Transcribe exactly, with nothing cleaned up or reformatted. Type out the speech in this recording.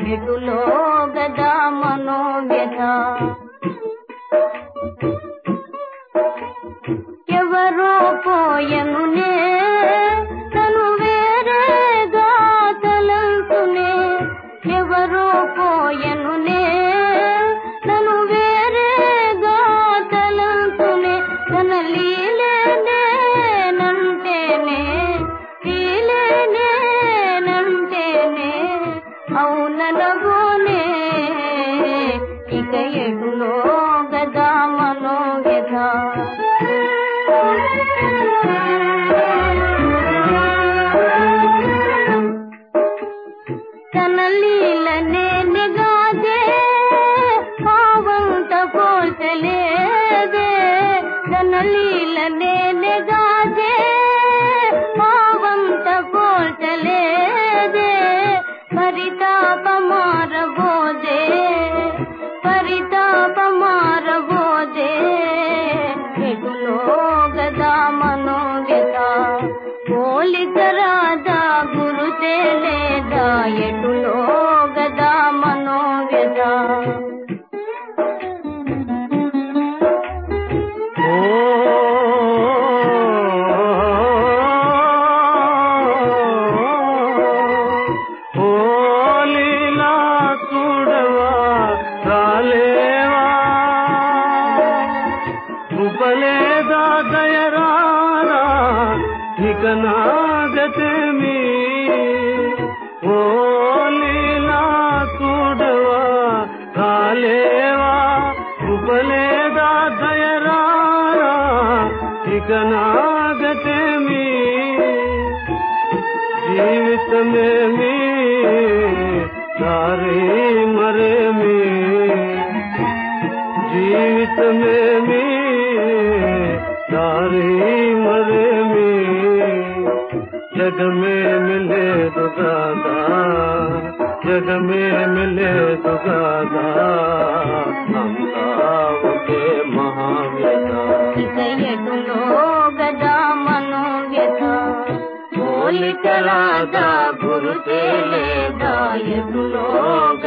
ఎటులో గదా మనోవ్యథ ఎవరో పోయనునే తను వేరేగా తలంతునే ఎవరో పోయనునే తను వేరేగా తలంతునే తన లీలేనే నంటేనే లీలేనే నంటేనే అవుననగోనే ఇక ఎటులో గదా మనోవ్యథ తన లీలనే నిగాదే పావంత పోల్చలేదే తన లీలనే నిగాదే పావంత పోల్చలేదే పరితాపమారబోదే పరితాపమారబోదే ఎటులో గదా మనోవ్యథ పోలికరాదా గురుతే లేదా ఎటులో గదా మనోవ్యథ ఉపలేదా దయరారా ఇక నాగతేమి ఓ లీలా చూడవా కాలేవా ఉపలేదా దయరారా ఇక నాగతేమి జీవితమేమి దారి మరేమి జీవితమేమి दारी मरे में जग में मिले तो दादा जग में मिले तो दादा हम के महाव्यथा ఎటులో గదా మనోవ్యథ పోలికరాదా గురుతే లేదా ఎటులో